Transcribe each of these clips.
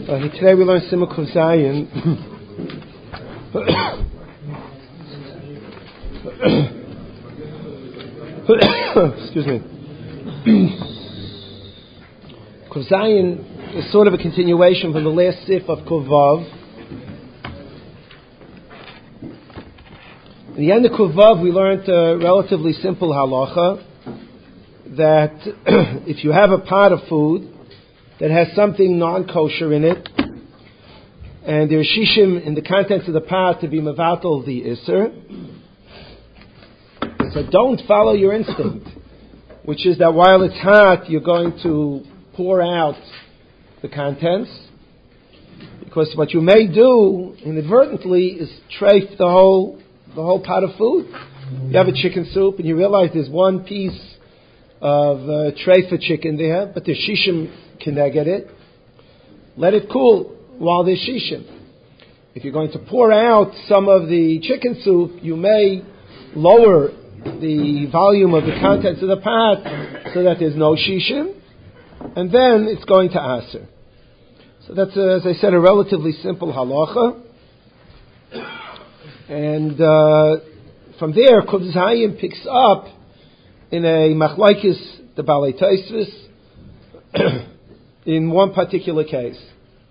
Today we learn Simuk of Zion. Excuse me. Kuf Zion is sort of a continuation from the last sif of Kuf Vav. In the end of Kuf Vav, we learned a relatively simple halacha that if you have a pot of food that has something non-kosher in it, and there's shishim in the contents of the pot to be mevatel the iser, so don't follow your instinct, which is that while it's hot, you're going to pour out the contents, because what you may do inadvertently is trafe the whole pot of food. You have a chicken soup and you realize there's one piece of treifa chicken there, but there's shishim keneged it. Let it cool while there's shishim. If you're going to pour out some of the chicken soup, you may lower the volume of the contents of the pot so that there's no shishim, and then it's going to aser. So that's, as I said, a relatively simple halacha. And from there, Kuf Zion picks up in a machlaikis the Balei Tosfos in one particular case.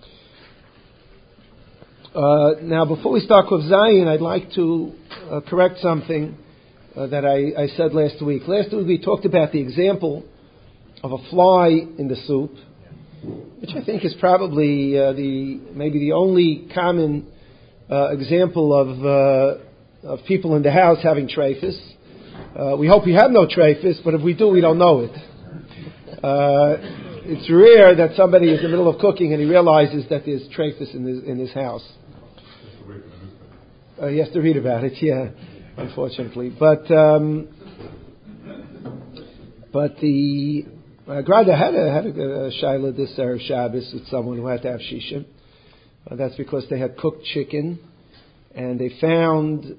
Now, before we start Kuf Zion, I'd like to correct something that I said last week. Last week we talked about the example of a fly in the soup, which I think is probably maybe the only common example of people in the house having treifus. We hope we have no treifus, but if we do, we don't know it. It's rare that somebody is in the middle of cooking and he realizes that there's treifus in his house. He has to read about it, yeah, unfortunately. But the Grada had a shaila this Erev Shabbos with someone who had to have shishim. That's because they had cooked chicken, and they found.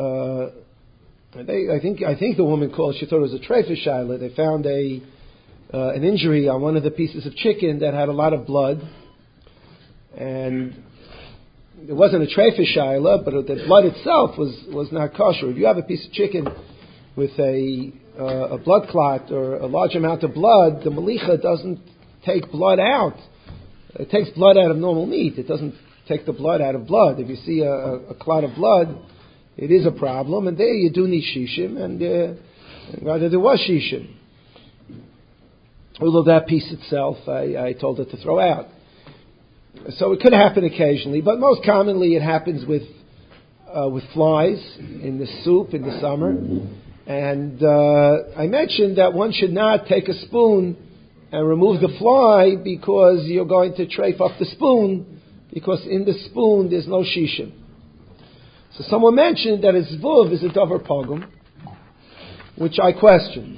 I think the woman called. She thought it was a treifa shaila. They found an injury on one of the pieces of chicken that had a lot of blood, and it wasn't a treifa shaila, but the blood itself was not kosher. If you have a piece of chicken with a blood clot or a large amount of blood, the malicha doesn't take blood out. It takes blood out of normal meat. It doesn't take the blood out of blood. If you see a clot of blood, it is a problem, and there you do need shishim, and rather there was shishim. Although that piece itself, I told her to throw out. So it could happen occasionally, but most commonly it happens with flies in the soup in the summer. And I mentioned that one should not take a spoon and remove the fly because you're going to trafe up the spoon, because in the spoon there's no shishim. So someone mentioned that a zvuv is a davar pogum, which I questioned.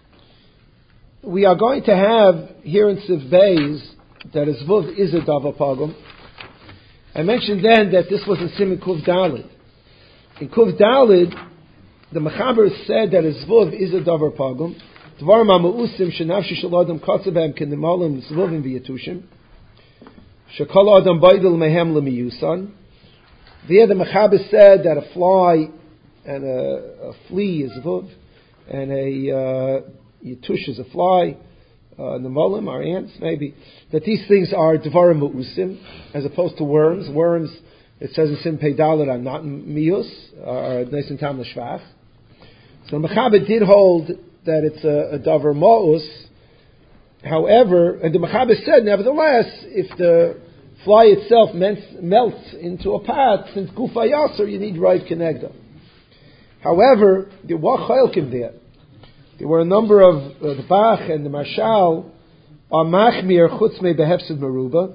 We are going to have here in Siv Beis that a zvuv is a davar pogum. I mentioned then that this was in Siman Kuf Daled. In Kuf Daled, the Mechaber said that a zvuv is a davar pogum. Dvar ma'usim shenafshi shel adam kotze behem k'nemalim zvuvim v'yatushim. Shekol adam baidel mehem lemiyusan. There the Mechaber said that a fly and a flea is zvuv, and a yatush is a fly, nemalim are ants maybe. That these things are dvarim ma'usim as opposed to worms. Worms, it says in Sim Pei Dalet, are not miyus, are neisen tam l'shvach. So the Mechaber did hold that it's a davar ma'us. However, and the Mechaber said, nevertheless, if the fly itself melts into a pot, since gufa yasser, you need raiv kenegda. However, there were chalkim there. There were a number of the Bach and the Marshal are machmir chutz me behefsid meruba.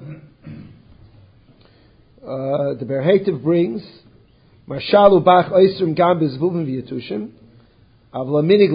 The Berhetiv brings Marshal ubach oisrim gam bezvuvim v'yatushim. So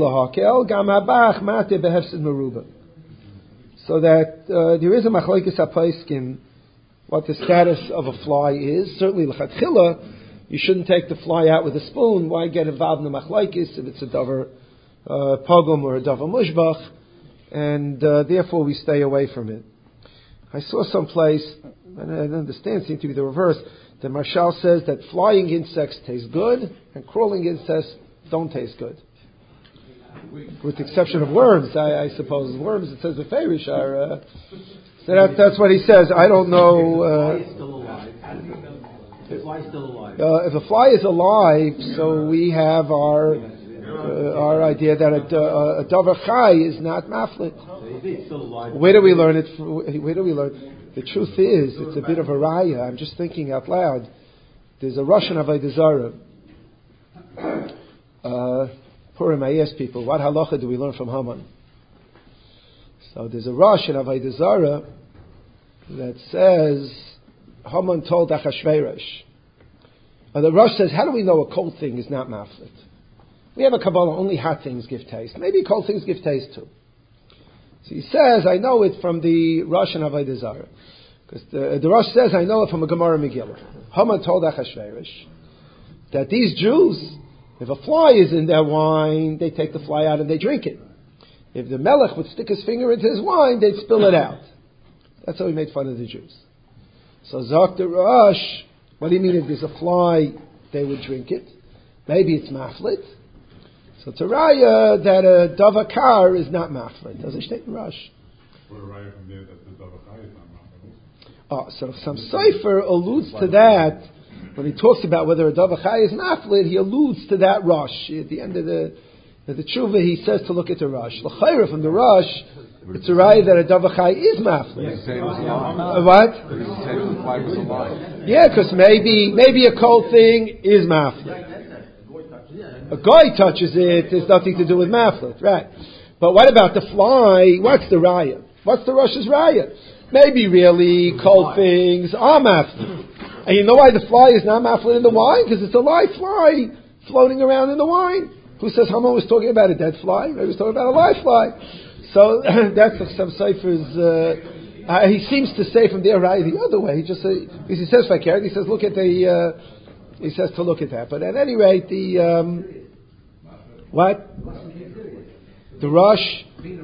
that there is a machlokes hapaiskim what the status of a fly is. Certainly l'chatchila, you shouldn't take the fly out with a spoon. Why get involved in the machlokes if it's a davar pogum or a davar mushbach? And therefore we stay away from it. I saw someplace And I understand, seems to be the reverse. The Marshal says that flying insects taste good and crawling insects don't taste good. With the exception of worms, I suppose. Worms, it says the Ferish are... so that's what he says. I don't know... The fly is still alive. If a fly is alive, so we have our idea that a davar chai is not maflit. Where do we learn it? Where do we learn? The truth is, it's a bit of a raya. I'm just thinking out loud. There's a Russian Avodah Zarah. Purim, I ask people, what halacha do we learn from Haman? So there's a Russian Avodah Zarah that says Haman told Achashverosh. And the Rosh says, how do we know a cold thing is not maflit? We have a Kabbalah, only hot things give taste. Maybe cold things give taste too. So he says, I know it from the Rosh and Avodah Zarah. Because the Rosh says, I know it from a Gemara Megillah. Haman told Achashverosh that these Jews, if a fly is in their wine, they take the fly out and they drink it. If the Melech would stick his finger into his wine, they'd spill it out. That's how he made fun of the Jews. So Zok the Rosh, what do you mean if there's a fly, they would drink it? Maybe it's maflit. So to Raya that a davakar is not maflit. Does it state in Rosh? What a Raya from there that the davakar is not maflit. Oh, so some Sefer alludes to that when he talks about whether a davakar is maflit. He alludes to that Rosh at the end of the tshuva. He says to look at the Rosh. L'chayra from the Rosh, it's a Raya that a davakar is maflit. What? Yeah, because maybe a cold thing is maflit. A guy touches it, there's nothing to do with maflit, right? But what about the fly? What's the raya? What's the Rosh's raya? Maybe really cold things are maflit. And you know why the fly is not maflit in the wine? Because it's a live fly floating around in the wine. Who says Haman was talking about a dead fly? He was talking about a live fly. So that's some Sefer's... he seems to say from there raya the other way. He just because he says fakir, he says look at the... he says to look at that. But at any rate, the... what? The Rosh.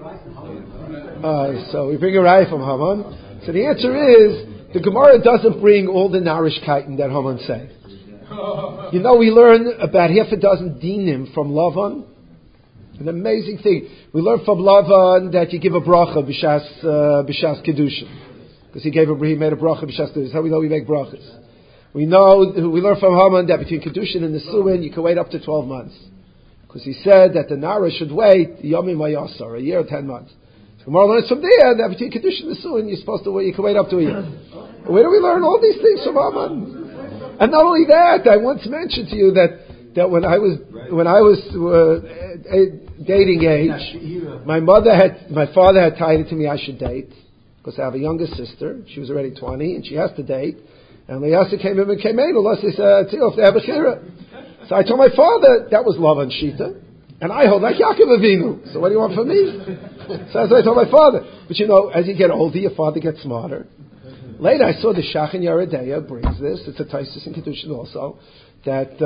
So we bring a raya from Haman. So the answer is, the Gemara doesn't bring all the narishkeiten that Haman said. You know, we learn about half a dozen dinim from Lavan. An amazing thing. We learn from Lavan that you give a bracha b'shas kedushin. Because he made a bracha b'shas kedushin. That's how we know we make brachas. We learn from Haman that between kedushin and the suin you can wait up to 12 months. Because he said that the Nara should wait Yomim Vayasar, a year or 10 months. So Gemara learns from there that between Kedushin and the Suin you're supposed to wait, you can wait up to a year. Where do we learn all these things from Haman? And not only that, I once mentioned to you that when I was dating age, my father had tied it to me I should date, because I have a younger sister, she was already 20, and she has to date. And Le'asa came in and came in, Allah says, so I told my father, that was Lavan Shita, and I hold like Yaakov Avinu. So what do you want from me? So that's what I told my father. But you know, as you get older, your father gets smarter. Later I saw the Shach and Yeredeya brings this, it's a Taisus in Kedushin also, that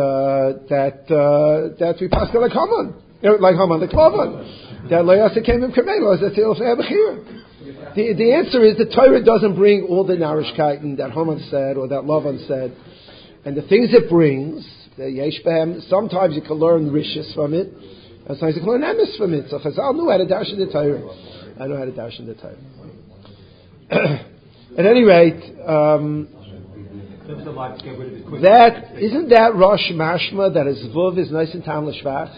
we passed like Haman, like Lavan. That Le'asa came in Kamei, the answer is the Torah doesn't bring all the narishkeiten that Haman said or that Lavan said. And the things it brings, the yesh behem, sometimes you can learn rishis from it, and sometimes you can learn emes from it. So Chazal knew how to dash in the Torah. I know how to dash in the Torah. At any rate, isn't that Rosh Mashma that his Zvuv is nice and tam l'shvach?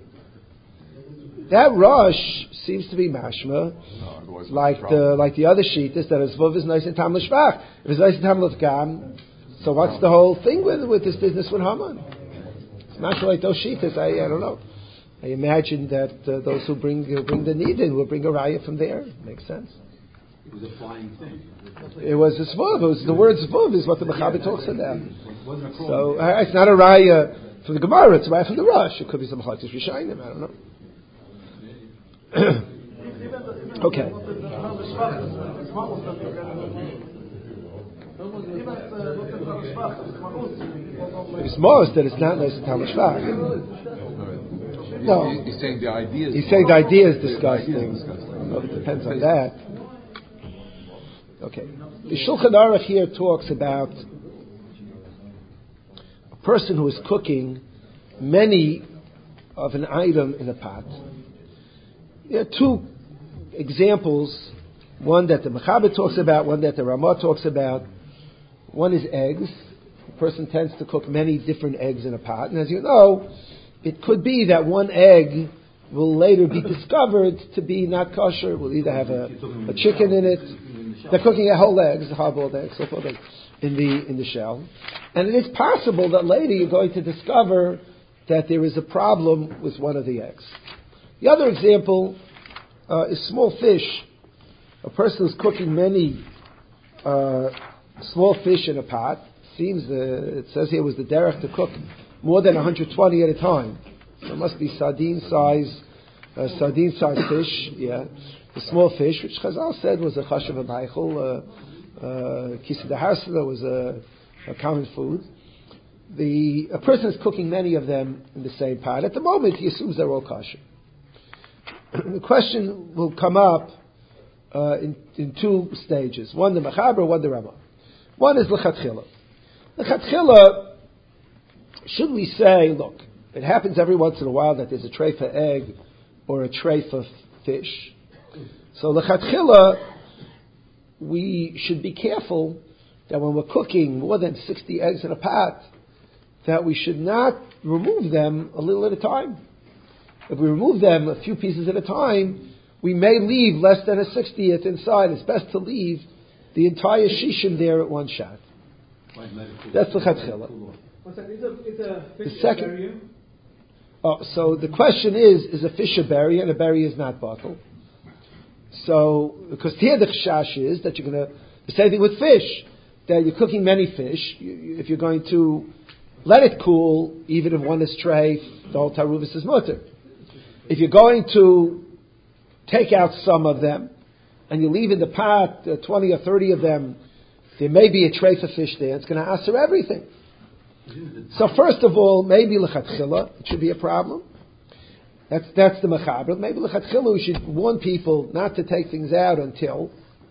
That Rosh seems to be mashma, like the other shittas that his Zvuv is nice and tam l'shvach. If it's nice and tam l'shvach, so what's the whole thing with this business with Haman? It's not sure like those shittas. I don't know. I imagine that those who bring the need in will bring a raya from there. Makes sense. It was a flying thing. It was a zvuv. It was the word zvuv is what the Mechaber talks about. So it's not a raya from the Gemara. It's a raya from the Rosh. It could be some Chaltis Rishayim. I don't know. Okay. It's most that it's not nice to Talmud Shvach. No. He's saying the idea is... He's saying the idea is disgusting. Well, it depends on that. Okay. The Shulchan Aruch here talks about a person who is cooking many of an item in a pot. There are two examples, one that the Mechaber talks about, one that the Ramah talks about. One is eggs. A person tends to cook many different eggs in a pot. And as you know, it could be that one egg will later be discovered to be not kosher. Will either have a chicken in it. They're cooking a whole egg, hard-boiled egg, so-called egg, in the shell. And it is possible that later you're going to discover that there is a problem with one of the eggs. The other example is small fish. A person who's cooking many small fish in a pot. It says here was the derech to cook more than 120 at a time. So it must be sardine-sized fish, yeah. The small fish, which Chazal said was a chashav v'maichel, kisa dehasra was a common food. A person is cooking many of them in the same pot. At the moment, he assumes they're all kosher. The question will come up in two stages. One the Mechaber, one the Ramah. One is l'chatchila. L'chatchila, should we say, look, it happens every once in a while that there's a treifa egg or a treifa fish. So l'chatchila, we should be careful that when we're cooking more than 60 eggs in a pot, that we should not remove them a little at a time. If we remove them a few pieces at a time, we may leave less than a 60th inside. It's best to leave the entire shishim there at one shot. That's the chatchila. The second. So the question is a fish a berry, and a berry is not bottle. So, because here the chashash is that you're going to, the same thing with fish, that you're cooking many fish, if you're going to let it cool, even if one is treif, the whole taruvis is mutter. If you're going to take out some of them, and you leave in the pot 20 or 30 of them, there may be a treif of fish there, it's going to answer everything. So first of all, maybe l'chatchila, it should be a problem. That's the mechaber. Maybe l'chatchila we should warn people not to take things out until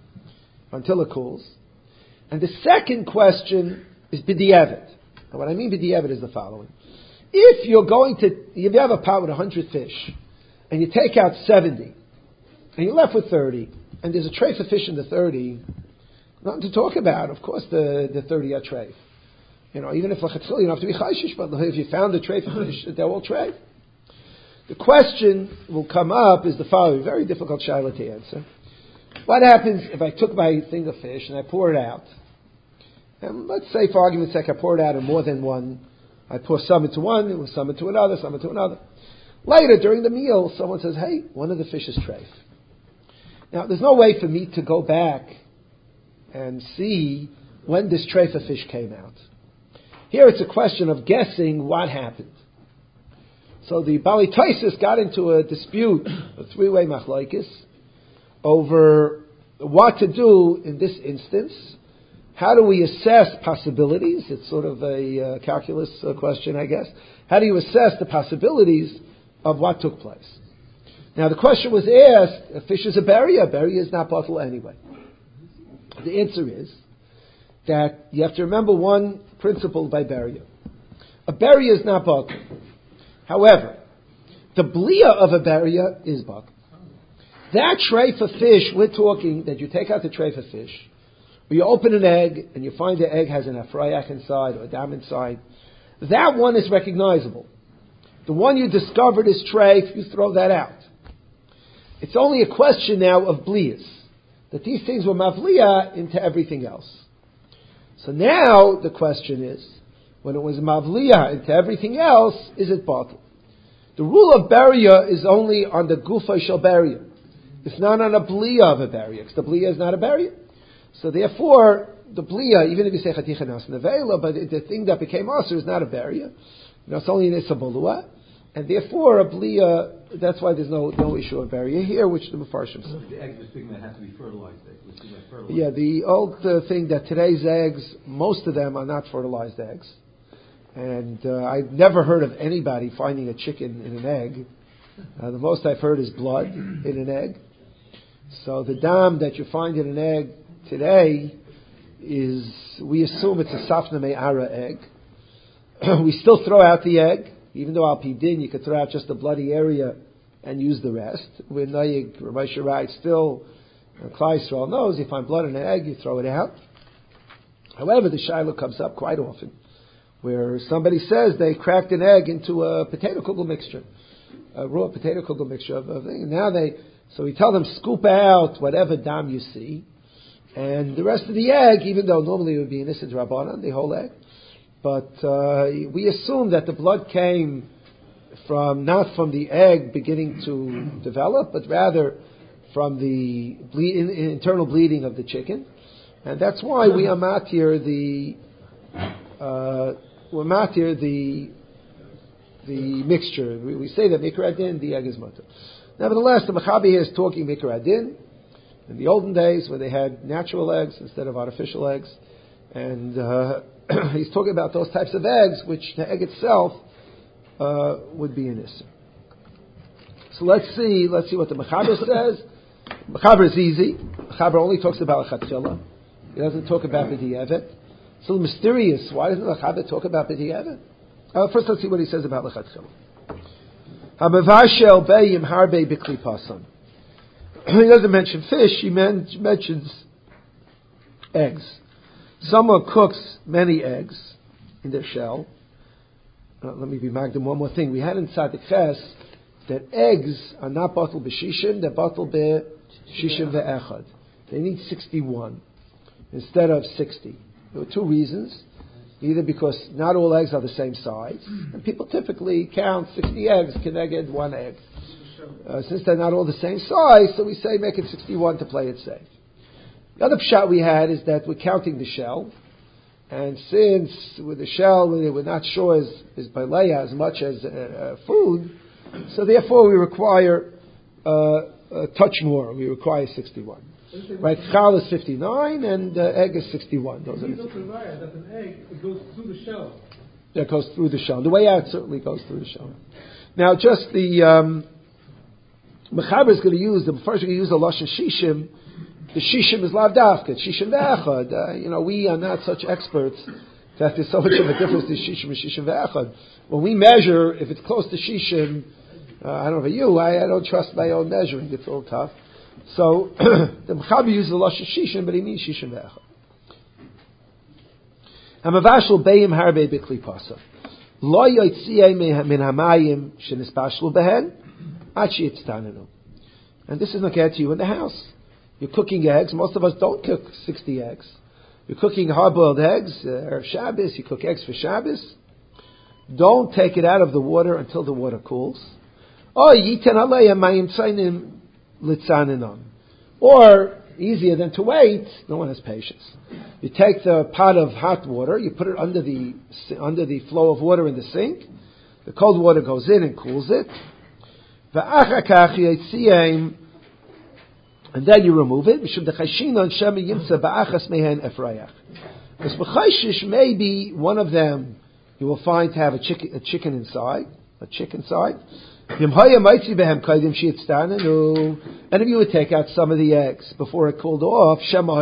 it cools. And the second question is b'di'evet. And what I mean b'di'evet is the following. If you have a pot with 100 fish, and you take out 70, and you're left with 30, and there's a treif of fish in the 30, nothing to talk about. Of course the 30 are treif. Even if l'chatchila, you don't have to be chayshish, but if you found a treif of fish, they're all treif. The question will come up is the following, very difficult shaila to answer. What happens if I took my thing of fish and I pour it out? And let's say, for argument's sake, I pour it out in more than one. I pour some into one, some into another, some into another. Later, during the meal, someone says, hey, one of the fish is treif. Now, there's no way for me to go back and see when this treif of fish came out. Here it's a question of guessing what happened. So the Bali Taisis got into a dispute, a three-way machlokes, over what to do in this instance. How do we assess possibilities? It's sort of a calculus question, I guess. How do you assess the possibilities of what took place? Now the question was asked, a fish is a berry is not bottle anyway. The answer is that you have to remember one principle by beria. A beria is not bottle. However, the blia of a beria is bottle. That treif of fish, we're talking that you take out the treif of fish, or you open an egg and you find the egg has an afrayak inside or a dam inside, that one is recognizable. The one you discovered is treif, you throw that out. It's only a question now of blias, that these things were mavliya into everything else. So now the question is, when it was mavliya into everything else, is it bottle? The rule of beria is only on the gufa shel beria. It's not on a blia of a beria, because the blia is not a beria. So therefore, the blia, even if you say chaticha nas nevela, but the thing that became aser is not a beria. It's only an isabolua. And therefore, a blia, that's why there's no issue of beria here, which the Mefarshim say. The eggs are speaking that have to be fertilized eggs. Yeah, the old thing that today's eggs, most of them are not fertilized eggs. And I've never heard of anybody finding a chicken in an egg. The most I've heard is blood in an egg. So the dam that you find in an egg today is we assume it's a Safna Me'ara egg. We still throw out the egg, even though al Pidin you could throw out just the bloody area and use the rest. We're Nayig, Rabbi Shirai, still, Klai Yisrael knows, you find blood in an egg, you throw it out. However, the Shiloh comes up quite often, where somebody says they cracked an egg into a potato kugel mixture, a raw potato kugel mixture of thing. And now so we tell them, scoop out whatever dam you see, and the rest of the egg, even though normally it would be innocent rabbanan, the whole egg, but we assume that the blood came not from the egg beginning to develop, but rather from the internal bleeding of the chicken, and that's why we are matir the mixture. We say that mikra adin, the egg is mutter. Nevertheless, the Mechaber here is talking mikra adin in the olden days when they had natural eggs instead of artificial eggs, and he's talking about those types of eggs, which the egg itself would be an issur. So let's see what the Mechaber says. Mechaber is easy. Mechaber only talks about lechatchila. He doesn't talk about b'di'evet. It's a little mysterious. Why doesn't Mechaber talk about b'di'evet? First, let's see what he says about lechatchila. Hamavashel be'yim harbe b'kli pasan. He doesn't mention fish. He mentions eggs. Someone cooks many eggs in their shell. Let me be magdim one more thing. We had inside the Ches that eggs are not batel b'shishim, they're batel b'shishim ve'echad. They need 61 instead of 60. There were two reasons. Either because not all eggs are the same size, and people typically count 60 eggs, keneged one egg. Since they're not all the same size, so we say make it 61 to play it safe. The other pshat we had is that we're counting the shell, and since with the shell we're not sure is balaya as much as food, so therefore we require a touch more. We require 61. Right, chal is 59 and egg is 61. Those are the that an egg it goes through the shell. That goes through the shell. The way out certainly goes through the shell. Now, just the Mechaber is going to use the first. We're going to use the lashon shishim. The shishim is lav dafka. Shishim ve'echad. We are not such experts that there's so much of a difference to shishim and shishim ve'echad. When we measure, if it's close to shishim, I don't know about you. I don't trust my own measuring. It's all tough. So the Mechaber uses the lashon shishim, but he means shishim ve'echad. Hamavashel be'im harbe b'kli pasa. Lo yotziyeh min hamayim shenispashlu behen achi yitztanenu. And this is not get to you in the house. You're cooking eggs. Most of us don't cook 60 eggs. You're cooking hard-boiled eggs. Erev Shabbos, you cook eggs for Shabbos. Don't take it out of the water until the water cools. Or easier than to wait, no one has patience. You take the pot of hot water, you put it under the flow of water in the sink. The cold water goes in and cools it. And then you remove it. Because maybe one of them you will find to have a chicken inside, a chick inside. And if you would take out some of the eggs before it cooled off,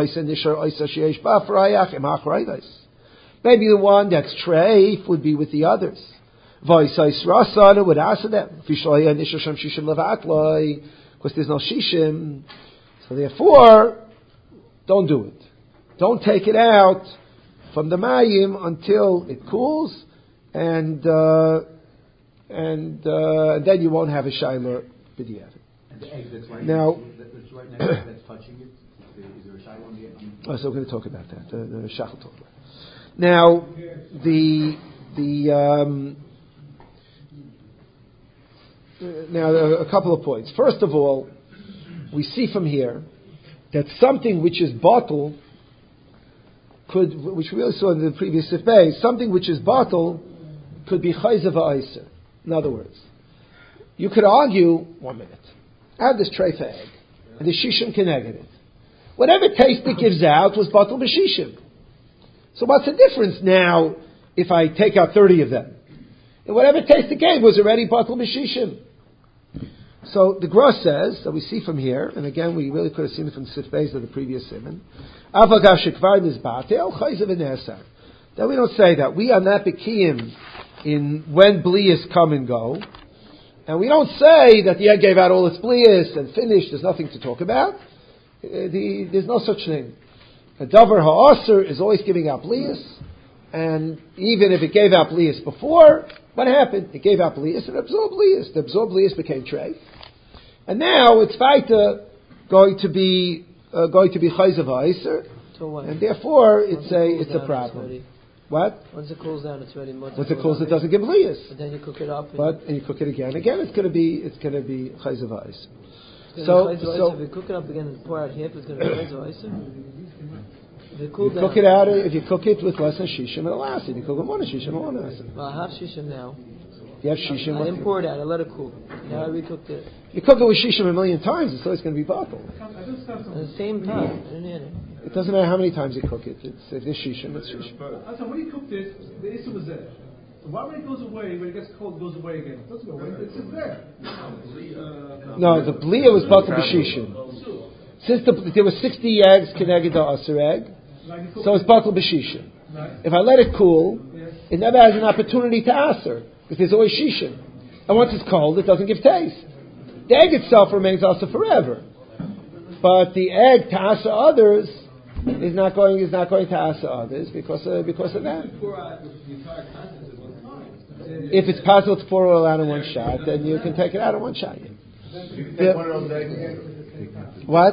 maybe the one that's treif would be with the others. Would answer them because there's no shishim. So therefore, don't do it. Don't take it out from the mayim until it cools, and then you won't have a shayla b'diavad. And the egg that's right now, that's right next to it, that's touching it. Is there a shayla on the egg? So we're going to talk about that. The shach will talk about it. Now, now a couple of points. First of all, we see from here that something which is bottle which we also saw in the previous sifbei, something which is bottle could be chayzav ha'aiser. In other words, you could argue, 1 minute, I have this treifa egg, and the shishim keneged it. Whatever taste it gives out was bottle b'shishim. So what's the difference now if I take out 30 of them? And whatever taste it gave was already bottle b'shishim. So the Gra says that we see from here, and again we really could have seen it from Sif Beis of the previous Siman. That we don't say that. We are not bekiyim in when blias come and go. And we don't say that the egg gave out all its blias and finished, there's nothing to talk about. There's no such thing. A davar ha'aser is always giving out blias, and even if it gave out blias before, what happened? It gave out blias and absorbed blias. The absorbed blias became treif. And now it's going to be chayzav ha'aser, and therefore it's a problem. What? Once it cools down, it's ready. Once it cools, it doesn't give blias. But then you cook it up. And you cook it again. Again, it's going to be chayzav ha'aser. So if you cook it up again and pour out half, it's going to be chayzav ha'aser. If you cook it with less than shishim, it'll last. If you cook it more than shishim, it won't last. Well, I have shishim now. You have shishim. I didn't pour it out. I let it cool. Now I recooked it. You cook it with shishim a million times, it's always going to be bottled. At the same time. I didn't hear it. It doesn't matter how many times you cook it. If it's shishim, it's shishim. So when you cook this, the issue was there. So why when it goes away, when it gets cold, it goes away again? It doesn't go away. It's just there. No, the blia was bottled with shishim. Since there were 60 eggs, keneged the aser egg, so it's bottled with shishim. If I let it cool, it never has an opportunity to aser, because there's always shishim. And once it's cold, it doesn't give taste. The egg itself remains aser forever. But the egg to aser others is not going to aser others because of that. If it's possible to pour oil out in one shot, then you can take it out in one shot. You can take one of those eggs again. What?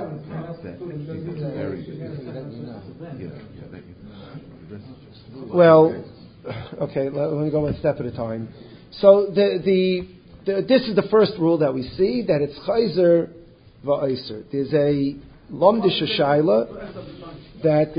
Well, okay, let me go one step at a time. So this is the first rule that we see, that it's chayzer va'oser. There's a lomdish shayla that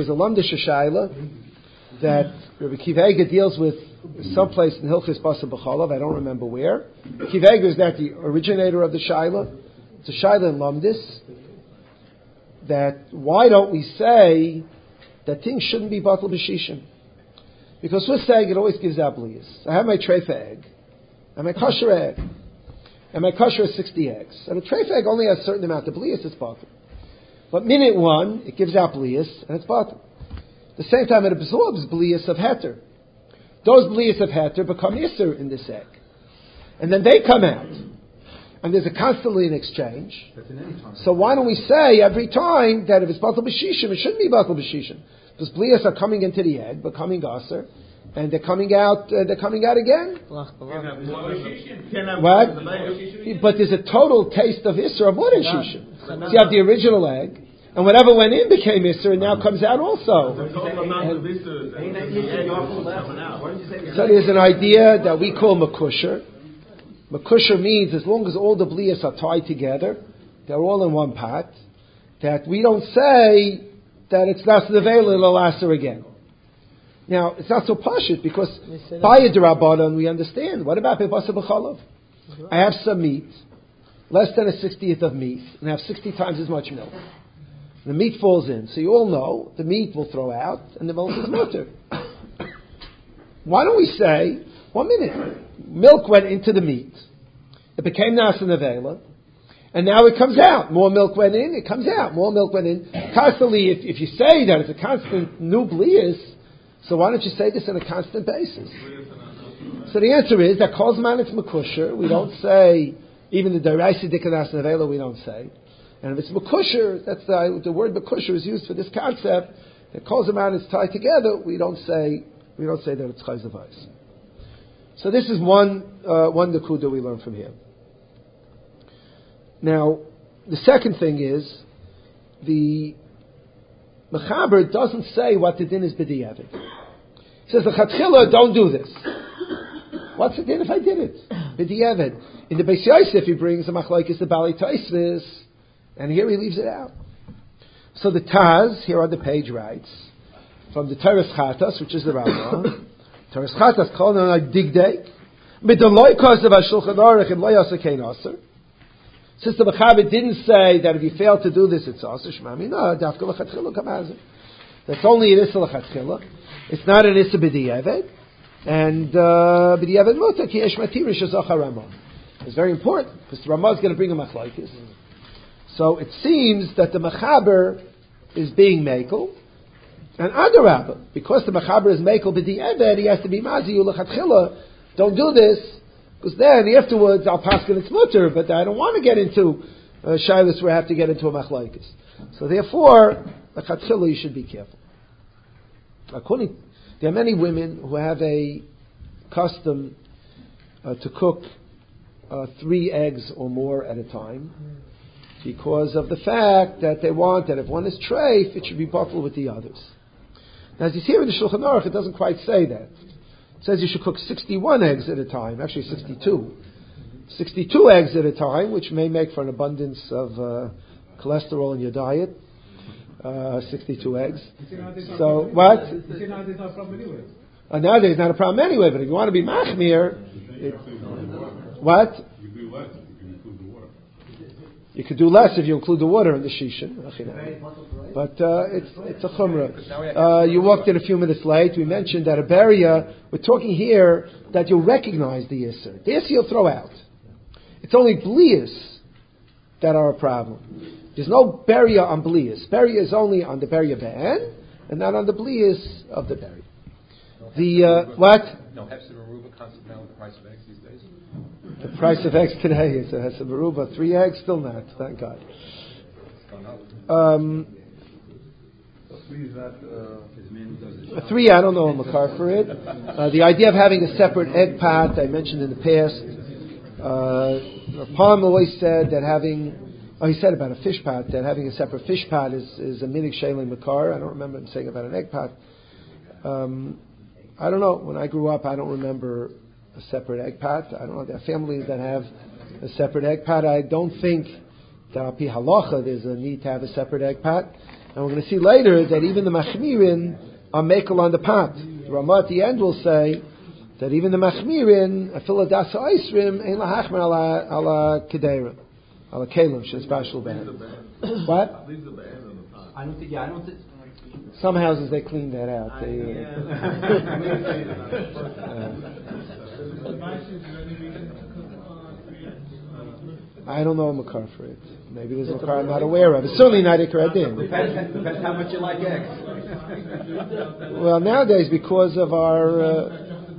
Rabbi Akiva Eiger deals with someplace in Hilchis Basar B'chalav. I don't remember where. Akiva Eiger is not the originator of the shayla. It's a shayla in Lomdis. That why don't we say that things shouldn't be batal b'shishim? Because with egg it always gives out blias. I have my treifa egg, and my kosher egg, and my kosher is 60 eggs. And a treifa egg only has a certain amount of blias, it's batal. But minute one, it gives out blias, and it's batal. The same time it absorbs blias of heter. Those blias of heter become iser in this egg. And then they come out. And there's constantly an exchange. So why don't we say every time that if it's batal b'shishim, it shouldn't be batal b'shishim. Because blias are coming into the egg, becoming aser, and they're coming out again. What? But there's a total taste of iser of more than shishim. So you have the original egg, and whatever went in became iser, and now comes out also. So there's an idea that we call makusher. Makusher means as long as all the blias are tied together, they're all in one pot, that we don't say that it's not nevela, it'll aser again. Now, it's not so pashut, because by a d'Rabbanan we understand. What about bebasa b'chalav? I have some meat, less than a 60th of meat, and I have 60 times as much milk. The meat falls in. So you all know the meat will throw out, and the milk is mutter. Why don't we say, 1 minute, milk went into the meat, it became nasa nevela, and now it comes out. More milk went in, it comes out. More milk went in. Constantly, if you say that it's a constant new blias, so why don't you say this on a constant basis? So the answer is that calls man it's makusher. We don't say, even the deraisa dikanas nevela we don't say. And if it's makusher, that's the word makusher is used for this concept. That calls man is tied together. We don't say that it's chayzav ha'aser. So this is one nekuda we learn from here. Now, the second thing is, the Mechaber doesn't say what the din is b'diavad. He says, l'chatchila, don't do this. What's the din if I did it? B'diavad. In the Beis Yosef, he brings a machlokes the Bali Tosfos, and here he leaves it out. So the Taz, here on the page, writes, from the Teres Chatas, which is the Rambam, Teres Chatas called on a digdek, midoloi kosev ha'shulchan aruch and lo yasa kein aser. Since the Mechaber didn't say that if you fail to do this, it's aser, shmami, no, dafka l'chatchila kamazer. That's only an issa l'chatchila. It's not an issa b'diavad. And b'diavad muta ki yesh matirish azach haramah. It's very important because the Ramah is going to bring a machlokes. So it seems that the mechaber is being mekel, and adarabah, because the mechaber is mekel b'di'eved, he has to be mazi u'lechatchila. Don't do this, because then afterwards I'll paskin its mutter, but I don't want to get into shilas where I have to get into a machlokes. So therefore, lechatchila, you should be careful. There are many women who have a custom to cook 3 eggs or more at a time, because of the fact that they want that if one is treif, it should be buffalo with the others. Now, as you see here in the Shulchan Aruch, it doesn't quite say that. It says you should cook 61 eggs at a time, actually 62. 62 eggs at a time, which may make for an abundance of cholesterol in your diet. 62 eggs. So, what? Nowadays not a problem anyway. Nowadays not a problem anyway, but if you want to be machmir, what? You do less if you include the water. You could do less if you include the water in the shishin. But it's a chumrah. You walked in a few minutes late. We mentioned that a beria, we're talking here that you'll recognize the yisr. The yisr you'll throw out. It's only blias that are a problem. There's no beria on blias. Beria is only on the beria be'en, and not on the blias of the beria. What? No, Hefsed and Aruba concept now with the price of eggs these days? The price of eggs today is a Hefsed and Aruba. 3 eggs, still not, thank God. Three, I don't know a makar for it. The idea of having a separate egg pot, I mentioned in the past. Palm always said that he said about a fish pot, that having a separate fish pot is a minig shalim makar. I don't remember him saying about an egg pot. I don't know. When I grew up, I don't remember a separate egg pot. I don't know. There are families that have a separate egg pot. I don't think that al pi halacha there's a need to have a separate egg pot. And we're going to see later that even the machmirin are mekel on the pot. The Ramah at the end will say that even the machmirin, a filadasa oisrim, ein lahachmer ala kedera, ala kelim, shes bashul ben. What? I don't think. Some houses they clean that out. I don't know a makar for it. Maybe there's a makar I'm not aware of. It's certainly not ikar adin. Depends how much you like eggs. Well, nowadays because of our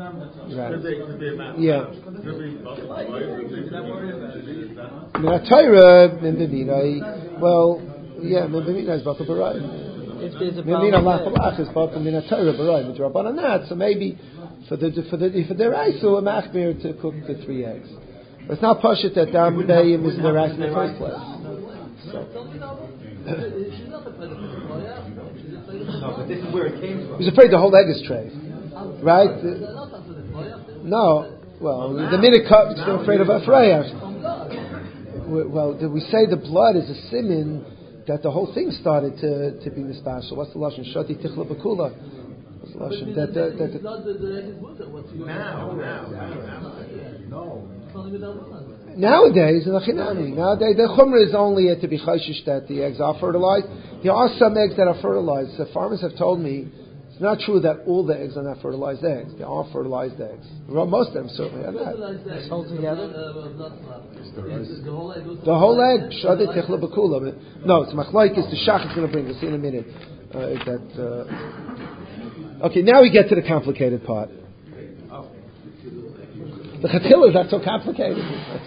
Minatayra Mimbimina. Well, yeah, Mimbimina is Batal Barai. Mimbimina Lachalach is Batal Minatayra Barai. Midrabanan not. So maybe for the Raisu a machmir to cook the 3 eggs. But it's not pashut that Dam Bayim is in the Rais in the first place. No, but this is where it came from. He's afraid the whole egg is treif, right? No. Well, the minute cup, he's afraid of Afraya. Well, did we say the blood is a simin that the whole thing started to be mispashal? What's the lashon? Shati tichla bakula. What's the lashon? Nowadays, the chumrah is only to be chayshish that the eggs are fertilized. There are some eggs that are fertilized. The farmers have told me it's not true that all the eggs are not fertilized eggs. There are fertilized eggs. Well, most of them certainly are not. Sold together? The whole egg, shadeh tichla bakula. No, it's machlaikis. The shach is going to bring us in a minute. Okay, now we get to the complicated part. The chatila is not so complicated.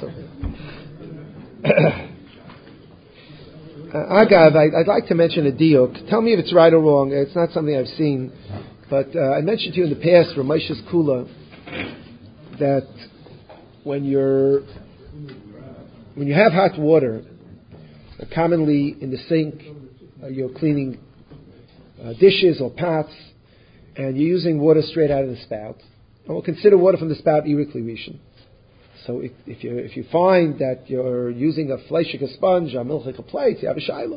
Agav, I'd like to mention a diuk. Tell me if it's right or wrong. It's not something I've seen, but I mentioned to you in the past from Moshe's Kula that when you have hot water, commonly in the sink, you're cleaning dishes or pots, and you're using water straight out of the spout. And we'll consider water from the spout irikli rishon. So if you find that you're using a fleishik, a sponge, a milchik, a plate, you have a shaila.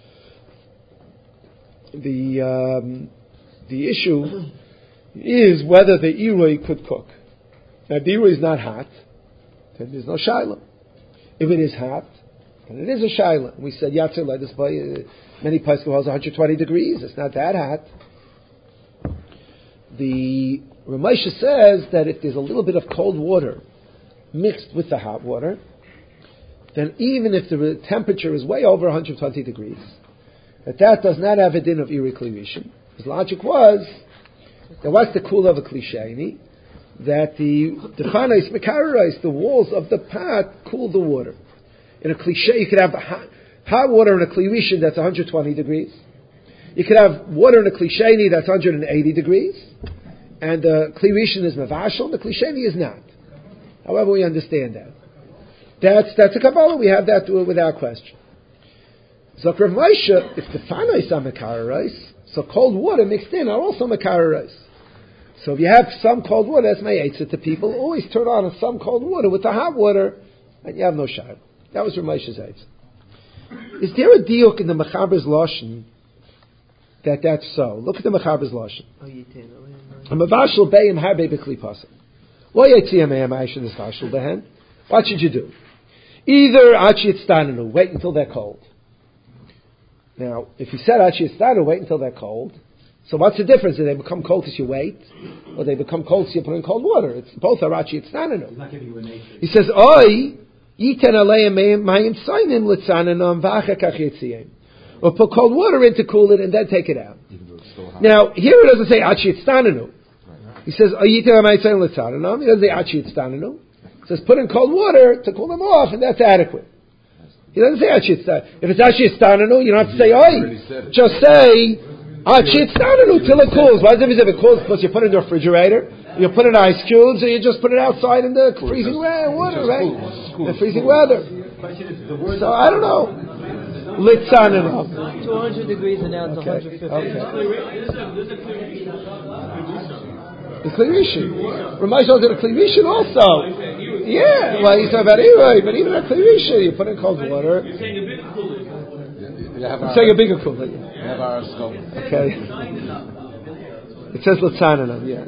The issue is whether the irui could cook. Now, if the irui is not hot, then there's no shaila. If it is hot, then it is a shaila. We said yatzir this by many places it was 120 degrees. It's not that hot. The Ramesha says that if there's a little bit of cold water mixed with the hot water, then even if the temperature is way over 120 degrees, that does not have a din of iri klirishin. His logic was, there was the kula of a klisheni, that the chanais mekarais, the walls of the pot, cool the water. In a cliche, you could have hot water in a klirishin that's 120 degrees. You could have water in a klisheni that's 180 degrees, and the klirishin is mavashal, and the klisheni is not. However, we understand that. That's a Kabbalah. We have that without question. So Rav Moshe, if the fanais are mekarais, so cold water mixed in are also mekarais. So if you have some cold water, that's my eitzah to people. Always turn on some cold water with the hot water, and you have no shayla. That was Rav Moshe's eitzah. Is there a diuk in the Mechaber's Lashon that's so? Look at the Mechaber's Lashon. Mavashal beim habe b'kli pasuk. What should you do? Either achi yitztanenu, wait until they're cold. Now, if you said achi yitztanenu, wait until they're cold, so what's the difference? Do they become cold because you wait, or they become cold because you put in cold water? It's both are achi yitztanenu. He says, "Oi yiten aleim mayim tzaynim litzanenam v'achakach yitziyim," or put cold water in to cool it and then take it out. Now, here it doesn't say achi yitztanenu. He says, he doesn't say achi yitztanenu. He says, put in cold water to cool them off, and that's adequate. He doesn't say achi yitztanenu. If it's achi yitztanenu, you don't have to say oi. Just say achi yitztanenu till it cools. Why is it if it cools? Because you put it in the refrigerator, you put it in ice cubes, or you just put it outside in the freezing water, right? The freezing weather. So I don't know. Litzanenu. 200 degrees and now it's 150. Okay. The klirishin. Ramay shows it a klirishin also. Yeah, well, he's talking about Iroi, but even a klirishin, you put in cold water. You're saying a bigger cooler. I'm saying a bigger cooler. Okay. It says Latzanan, yeah.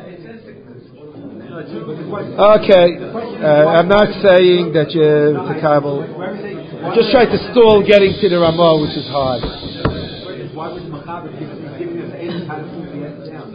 Okay. I'm not saying that you're Takabel. I'm just trying to stall getting to the Ramah, which is hard. Why was Machaber giving us aids how to cool the end down?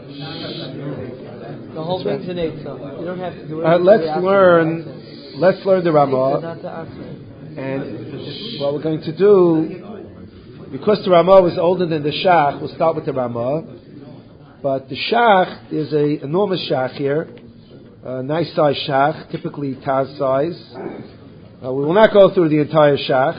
The whole thing's an eitzah. You don't have to do it. Let's learn the Ramah. And what we're going to do, because the Ramah was older than the Shach, we'll start with the Ramah. But the Shach, there's an enormous Shach here, a nice size Shach, typically Taz size. We will not go through the entire Shach,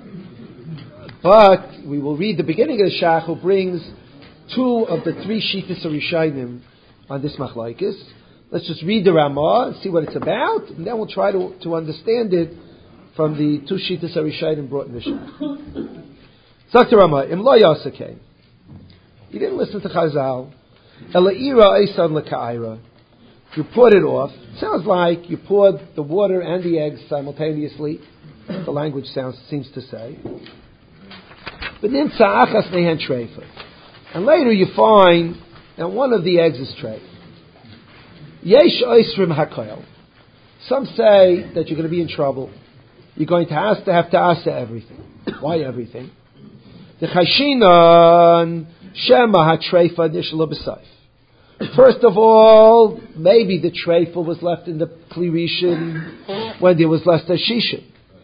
but we will read the beginning of the Shach, who brings two of the three Shittas Rishayim on this Machlaikis. Let's just read the Ramah and see what it's about, and then we'll try to understand it from the two Shittas Rishayim brought in the Shach. Zakta Ramah, Im lo yasakei. You didn't listen to Chazal. Ela'ira eisan leka'ira. You poured it off. It sounds like you poured the water and the eggs simultaneously. The language seems to say. But then tza'achas nehen treifa. And later you find that one of the eggs is treif. Yesh oisrim hakoil. Some say that you're going to be in trouble. You're going to have to asa everything. Why everything? The chashinan shema hatreifa nishla b'sayf. First of all, maybe the treifel was left in the klirishin when there was less shishin.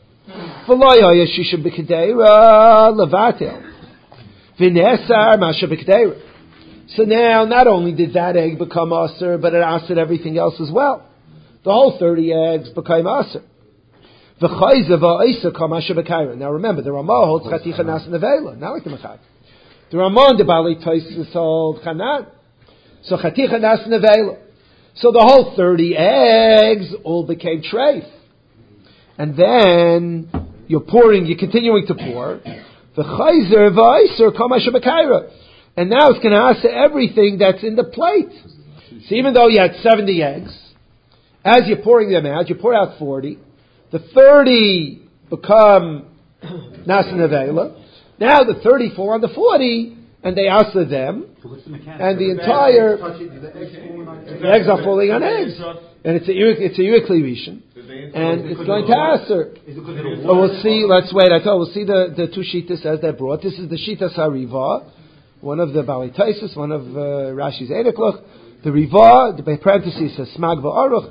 V'loy shishin b'kedeira levatel. V'nesar masha b'kedeira. So now, not only did that egg become aser, but it asered everything else as well. The whole 30 eggs became aser. V'chayze v'aisa kamasha b'keira. Now remember, the Ramah holds chaticha nas nevela, not like the Machad. The Ramah and the Bali Tosis hold chanan. So chaticha nas nevela. So the whole 30 eggs all became treif. And then you're continuing to pour. V'chayzer v'aiser kamasha b'keira. And now it's going to answer everything that's in the plate. So even though you had 70 eggs, as you're pouring them out, you pour out 40. The 30 become nas nevela. Now the 30 fall on the 40, and they answer them. And the entire the eggs are falling on eggs, and it's a yirikli rishon, and it's going to answer. So we'll see. Let's wait. We'll see the two shitas as they're brought. This is the shitas hariva, one of the Bali Taisus, one of Rashi's Eidekloch. The riva, the parentheses says smag va'aruch.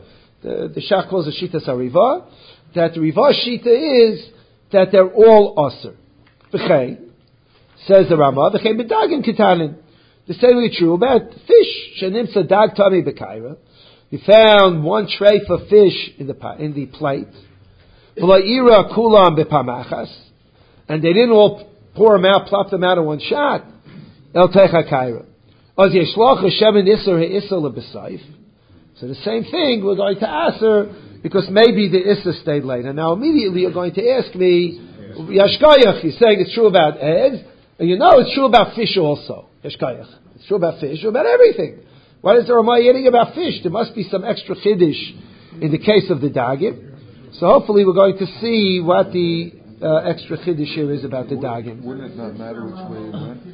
the Shach calls the Shitas HaRiva, that the Riva Shita is that they're all Aser. V'chei, says the Rama, v'chei b'dagim kitanin. The same way true about fish. Shenimsa dag tami b'kaira. You found one tray for fish in the plate. V'la'ira kulam b'pamachas. And they didn't all pour them out, plop them out in one shot. El techa kaira. Oz yeshlach Hashem and Isser he'Isser leb'sayf. So the same thing, we're going to aser, because maybe the Isser stayed later. Now immediately you're going to ask me, Yashkayach, you're saying it's true about eggs, and you know it's true about fish also. Yashkayach. It's true about fish, true about everything. Why is the Ramah yelling about fish? There must be some extra chiddush in the case of the dagim. So hopefully we're going to see what the extra chiddush here is about the dagim. Wouldn't it not matter which way it went?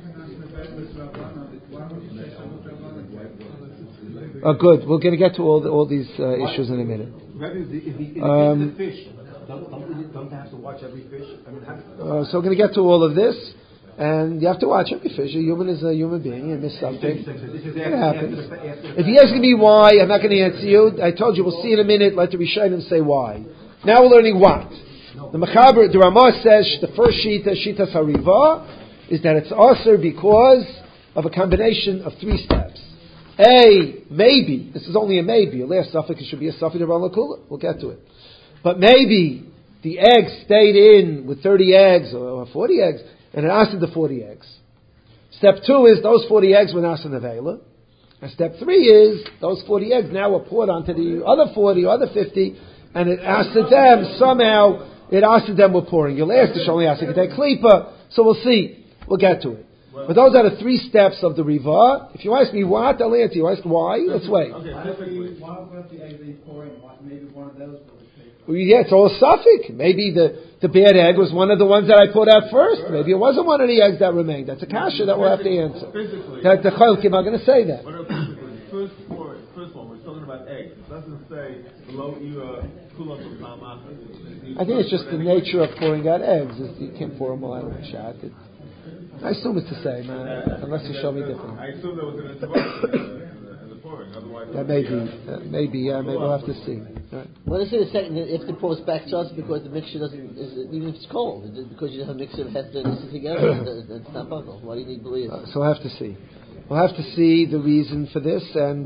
Oh, good. We're going to get to all these issues in a minute. The fish, don't have to watch every fish. I mean, so we're going to get to all of this, and you have to watch every fish. A human is a human being. You miss something. It happens. If you ask me why, I'm not going to answer you. I told you we'll see in a minute. Let the Rishonim say why. Now we're learning what. The Mechaber, the Ramah says the first Shitas HaRiva, is that it's Aser because of a combination of three steps. Maybe, this is only a maybe, a last suffix, it should be a suffix of Lakula. We'll get to it. But maybe the eggs stayed in with 30 eggs or 40 eggs, and it asked the 40 eggs. Step 2 is those 40 eggs were asked in the Vela. And step 3 is those 40 eggs now were poured onto the other 40 or other 50, and it asked them, somehow, it asked them were pouring. You'll ask the Shali Asik Klipa, so we'll see. We'll get to it. But those are the 3 steps of the Riva. If you ask me what, I'll answer you. Ask why, let's wait. Okay, why about the eggs they pouring? Maybe one of those. Well, yeah, it's all suffix. Maybe the bad egg was one of the ones that I put out first. Maybe it wasn't one of the eggs that remained. That's a kasha that we'll have to answer. That the Chalkim are going to say that. First one, we're talking about eggs. It doesn't say below Ira Kulam I think it's just the nature of pouring out eggs. You can't pour them all out of a shot. I assume it's the same, unless you show me different. I assume there was an interruption in the pouring. Otherwise, that maybe we'll have to see. Right. What is it a second? If the pour is back just because the mixture even if it's cold, because you have a mixture of heter and this together, it's not buckle. Why do you need believe? So we'll have to see. We'll have to see the reason for this, and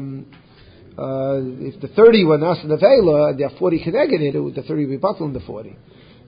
if the 30 were nas and avela, and there are 40 connected, the 30 will be bottled in the 40.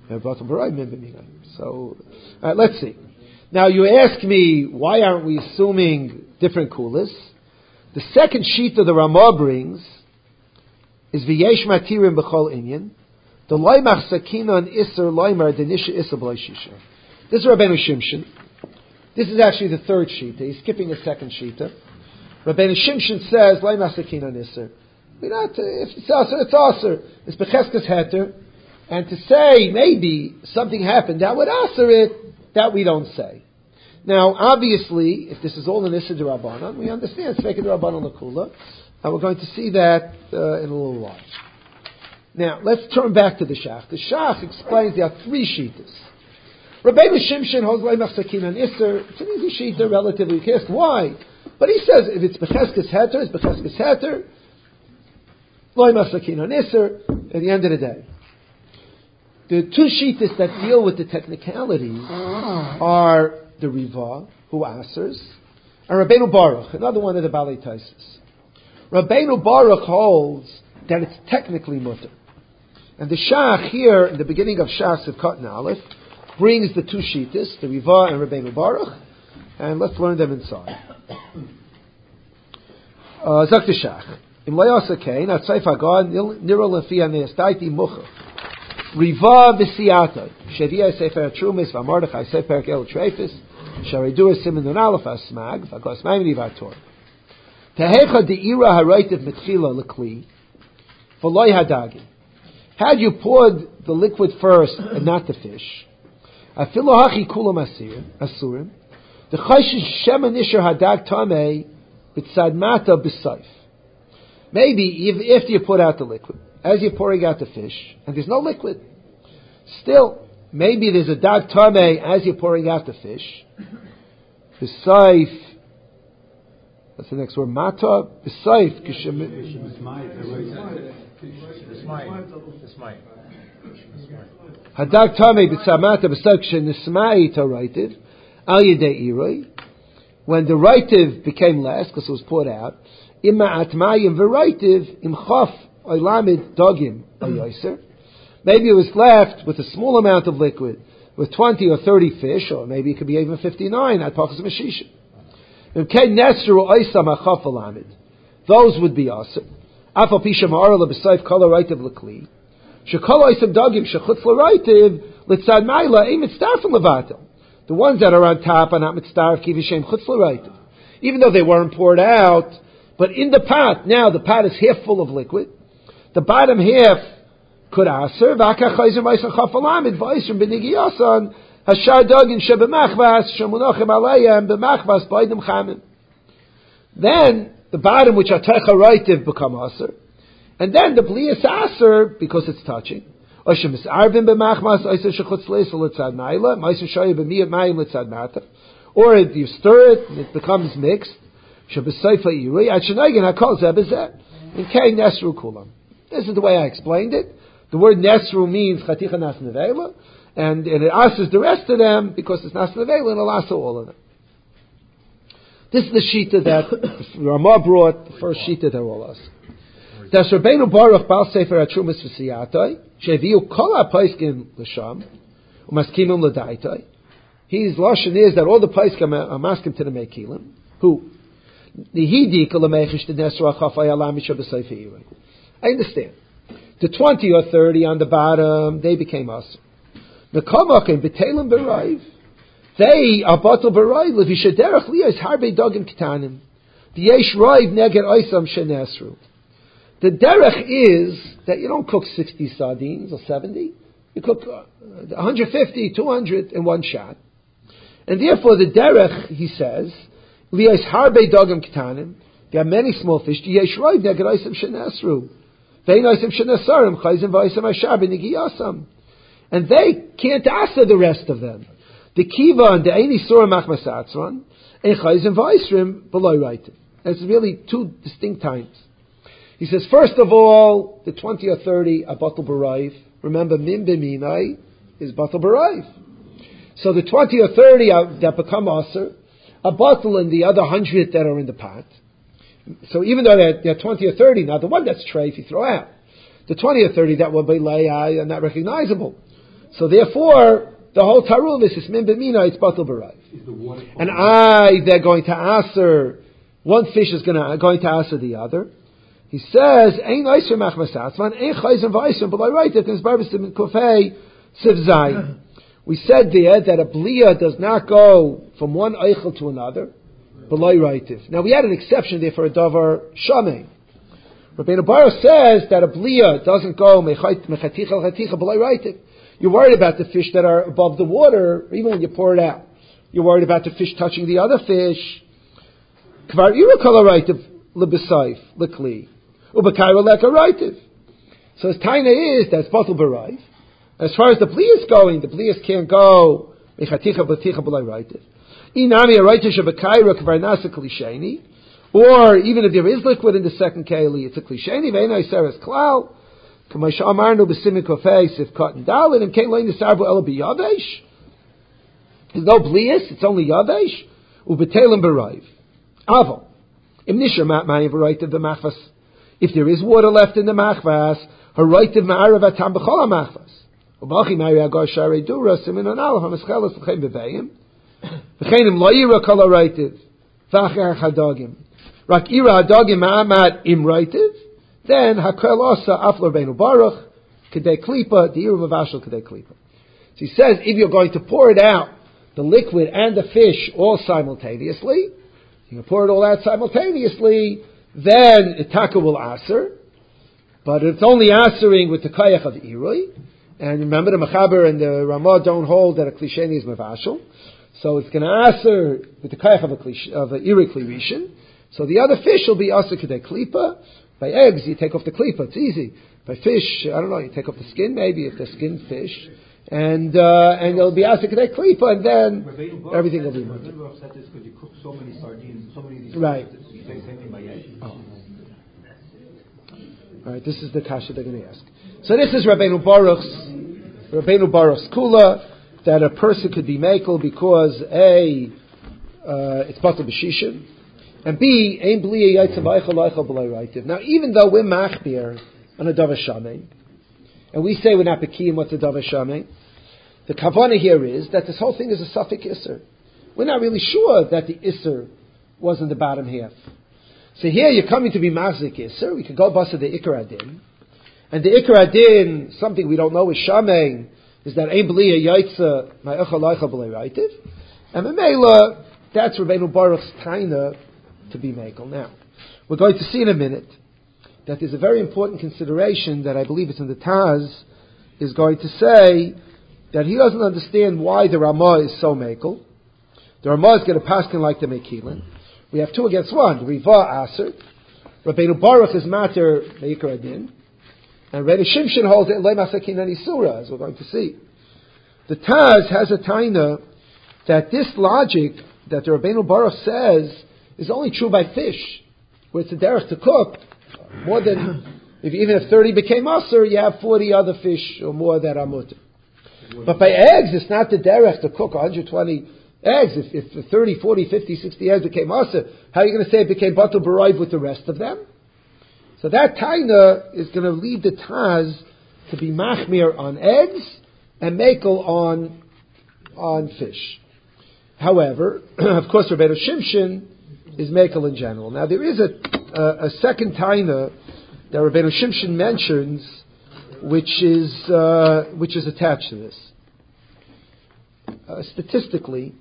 So let's see. Now you ask me, why aren't we assuming different kulas? The second sheet of the Ramah brings is v'yesh matirim b'chol inyan. The loymach sakina and iser loymar denisha iser b'loishisha. This is Rabbeinu Shimshon. This is actually the third sheet. He's skipping a second sheet. Rabbeinu Shimshon says loymach sakina and iser. If it's aser, it's aser. It's becheskes heter. And to say maybe something happened that would aser it, that we don't say. Now, obviously, if this is all an Issa D'Rabbanan, we understand it's Sveka D'Rabbanan L'Kula, and we're going to see that in a little while. Now, let's turn back to the Shach. The Shach explains there are 3 Shitas. Rabbeinu Shimshon holds Leimach Sakin and Isser. It's an easy Shita, relatively cast. Why? But he says if it's Becheskes Heter, it's Becheskes Heter, Leimach Sakin and Isser, at the end of the day. The 2 Shitas that deal with the technicalities are the Riva, who answers, and Rabbeinu Baruch, another one of the Balei Taisus. Rabbeinu Baruch holds that it's technically mutter. And the Shach here, in the beginning of Shach Sivkot and Aleph, brings the 2 Shitas, the Riva and Rabbeinu Baruch, and let's learn them inside. Zak the Shach. Im Layasa Kain, Atzayf Hagad, Niro Lefia Neestaiti Mucha. Riva v'siyata Shevia Sefer Trumis v'Mordechai Sefer El Treifis Sharidua Siman Nun Aleph Asmag v'Kos Maimini v'Ator Tehecha De'ira Haraitiv Mitchila L'Kli V'Loi Hadagi. Had you poured the liquid first and not the fish, Afilu Hachi Kulam Asurim the Chayshish Shema Nisher Hadag Tamei B'Tzad Mata B'Saif. Maybe after you put out the liquid, as you're pouring out the fish, and there's no liquid, still, maybe there's a dag tameh as you're pouring out the fish. B'saif, what's the next word? Mata, b'saif, This might. Hadag Tamei b'tzamata b'sakshen nismai toraitiv al yedei iroi. When the ritiv became less, because it was poured out, imma atmayim v'ritiv im chaf oilamid dogim oyoser. Maybe it was left with a small amount of liquid, with 20 or 30 fish, or maybe it could be even 59 at pachas meshisha. Imkei nesru oisam achaf olamid. Those would be aser. Afal pisha ma'ara lebesayf kol ha'ritiv l'kli. Shekol oisam dogim shechutz l'ritiv l'tzad ma'ila ein mitzdarfim levatel. The ones that are on top are not mitzdarf kivishem chutz l'ritiv. Even though they weren't poured out, but in the pot, now the pot is half full of liquid. The bottom half could aser. V'akach chayzer ma'isam chaf olamid v'oisam b'nigi yasan hashar dogim shebemachvas shemunochem alayim b'machvas b'aydim chamim. Then the bottom, which are techa ritiv, become aser, and then the blias aser because it's touching. Or you stir it and it becomes mixed. This is the way I explained it. The word nesru means chaticha nas nevela, and it asers the rest of them because it's nas nevela, and it'll aser all of them. This is the shita that Ramah brought, the first shita that all us. Das Rabbeinu Baruch Bal Sefer HaTrumas V'Siyatoi Sheviu Kol HaPaiskim L'Sham Umaskimim L'Daitoi. His lashon is that all the Paiskim are maskim to the Mekilim. Who? Nihidi Kol HaMechish D'Nesru HaChafay Alam Misha B'Seifer Yirei. I understand. The 20 or 30 on the bottom, they became us. The Kamakim B'Telim B'Raiv. They are batal b'raiv levishaderach liyas harbe dogim ketanim. The yesh raiv neged oisam shenesru. The derech is that you don't cook 60 sardines or 70. You cook 150, 200 in one shot. And therefore the derech, he says, liyas harbe dogim ketanim. There are many small fish. The yesh raiv neged oisam shenesru. Vein oisam shenesarim chayzim v'oisam ashar b'nigi yasam. And they can't answer the rest of them. The kiva and the aini surah machmas atzron and chayzim v'aisrim below right. It's really two distinct times. He says, first of all, the 20 or 30 are batal b'raiv. Remember, min b'minai is batal b'raiv. So the 20 or 30 that become aser are batal in the other 100 that are in the pot. So even though they're 20 or 30, now the one that's treif you throw out. The 20 or 30 that will be layai are not recognizable. So therefore, the whole tarum is min b'mina, it's batal b'raiv. And they're going to aser, one fish is going to aser the other. He says, ein oiser machmas atzman, ein chayzim v'oiser, but I write it in his barbasim in kufay sivzai. We said there that a bliya does not go from one eichel to another, below rightif. Now we had an exception there for a davar shamei. Rabbeinu Baruch says that a bliya doesn't go mechaticha l'chaticha below rightif. You're worried about the fish that are above the water, even when you pour it out. You're worried about the fish touching the other fish. Kvar ira kol ha'rightiv l'b'sayf l'kli u'b'kaira leka rightiv. So his taina is that's batal b'raiv. As far as the bliya is going, the bliya can't go mechaticha b'ticha below rightiv. Inami a rightiv sheb'kaira kvar nasa klisheni. Or even if there is liquid in the second keli, it's a klisheni. Ve'enai seres klal. There's no blias, it's only yavesh. Ubetelim b'raiv. Aval. If there is water left in the machvas, haraitiv ma'arav atam b'chol ha'machvas. Ubachi ma'ari agar sharei dura simin onal ha'meschelas l'chein b'veim. V'cheinim lo yira kol haraitiv. V'achar chadagim. Rak ira hadagim ma'amat im raitiv. Then hakel asa afler beinu baruch kedei klipa diiru mavashel kedei klipa. So he says if you're going to pour it out, the liquid and the fish all simultaneously, you can pour it all out simultaneously. Then itaka will aser, but it's only asering with the kayach of irui. And remember the Mechaber and the Ramah don't hold that a klisheni is mavashel, so it's going to aser with the kayach of a irui klirishin. So the other fish will be aser kedei klipa. By eggs, you take off the klipa. It's easy. By fish, I don't know, you take off the skin maybe, if they're skinned fish. And it'll be asik kedei klipa, and then everything will be mutter. Remember upset this because you cook so many sardines, so many of these right. You say same thing by egg. Oh. All right, this is the kasha they're going to ask. So this is Rabbeinu Baruch's kula, that a person could be mekel because A, it's batal b'shishin, and B, ein bli yaitzav eichel eichel b'lei reitiv. Now, even though we're machbir on a davar shamei, and we say we're not bekiyim what's a davar shamei, the kavanah here is that this whole thing is a suffix isser. We're not really sure that the isser was in the bottom half. So here you're coming to be machzik isser. We could go basa the ikar adin, and the ikar adin, something we don't know is shamei, is that ein bli yaitzav eichel eichel b'lei reitiv, and memela, that's Rabbeinu Baruch's taina to be mekel. Now, we're going to see in a minute that there's a very important consideration that I believe it's in the Taz, is going to say that he doesn't understand why the Ramah is so mekel. The Ramah is going to paskin like the Mekilin. We have 2 against 1. The Riva Aser. Rabbeinu Baruch is mater meikar adin. And Rebbe Shimshon holds it le masakin anisura, as we're going to see. The Taz has a taina that this logic that the Rabbeinu Baruch says is only true by fish, where it's a derech to cook more than, even if 30 became aser, you have 40 other fish or more that are mutter. But by eggs, it's not the derech to cook 120 eggs. If 30, 40, 50, 60 eggs became aser, how are you going to say it became batul b'raiv with the rest of them? So that taina is going to lead the Taz to be machmir on eggs and mekel on fish. However, of course, Rabbeinu Shimshon is mekel in general. Now, there is a second taina that Rabbeinu Shimshon mentions, which is attached to this. Statistically,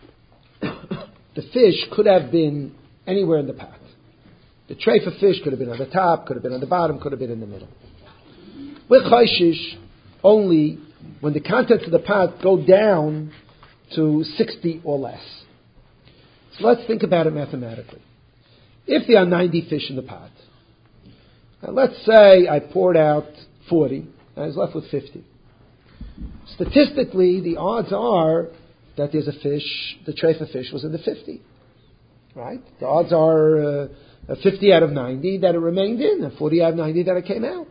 the fish could have been anywhere in the pot. The tray for fish could have been on the top, could have been on the bottom, could have been in the middle. With chayshish, only when the contents of the pot go down to 60 or less. So let's think about it mathematically. If there are 90 fish in the pot, now let's say I poured out 40, and I was left with 50. Statistically, the odds are that there's a fish, the tray for fish was in the 50. Right? The odds are 50 out of 90 that it remained in, and 40 out of 90 that it came out.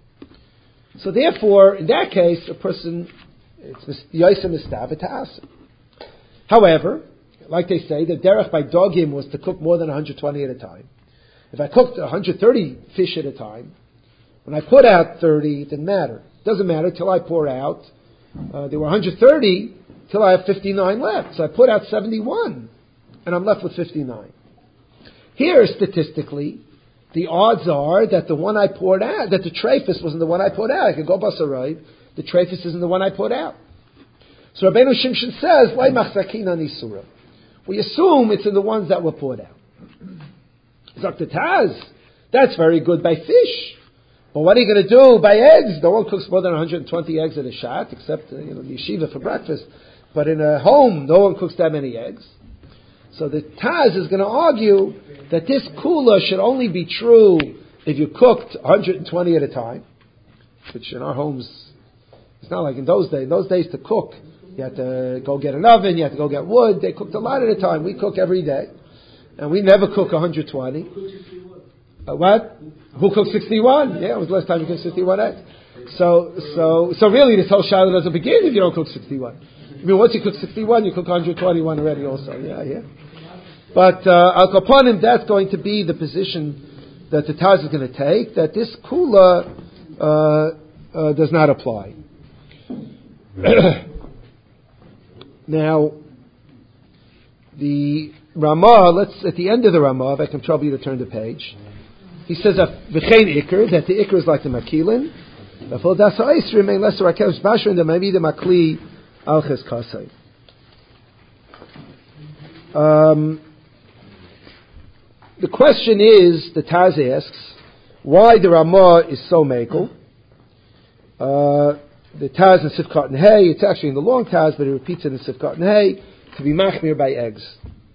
So therefore, in that case, a person, it's Yosem Mistav. However, like they say, the derech by dogim was to cook more than 120 at a time. If I cooked 130 fish at a time, when I put out 30, it didn't matter. It doesn't matter till I pour out. There were 130 till I have 59 left. So I put out 71, and I'm left with 59. Here, statistically, the odds are that the one I poured out, that the trephis wasn't the one I poured out. I could go basarayv. The trephis isn't the one I poured out. So Rabbeinu Shimshon says, "Lei machzakin anisura." We assume it's in the ones that were poured out. Dr. Taz, that's very good by fish. But what are you going to do by eggs? No one cooks more than 120 eggs at a shot, except the yeshiva for breakfast. But in a home, no one cooks that many eggs. So the Taz is going to argue that this kula should only be true if you cooked 120 at a time, which in our homes, it's not like in those days. In those days to cook, you had to go get an oven, you had to go get wood. They cooked a lot at a time. We cook every day. And we never cook 120. What? Who cooked 61? Yeah, it was the last time you cooked 61 eggs. So really this whole shiloh doesn't begin if you don't cook 61. I mean, once you cook 61, you cook 121 already also. Yeah. But Al Kapanim, that's going to be the position that the Taz is going to take, that this kula does not apply. Now, the Ramah, at the end of the Ramah, if I can trouble you to turn the page, he says, V'chein Iker, that the Iker is like the Makilin, V'fol das ha'is remain lesser Rakesh Basher, and the maybe the Makli Alches Kasei. The question is, the Taz asks, why the Ramah is so mekel. The Taz in Sifkat and Hay, it's actually in the long Taz, but it repeats it in Sifkat and Hay, to be machmir by eggs.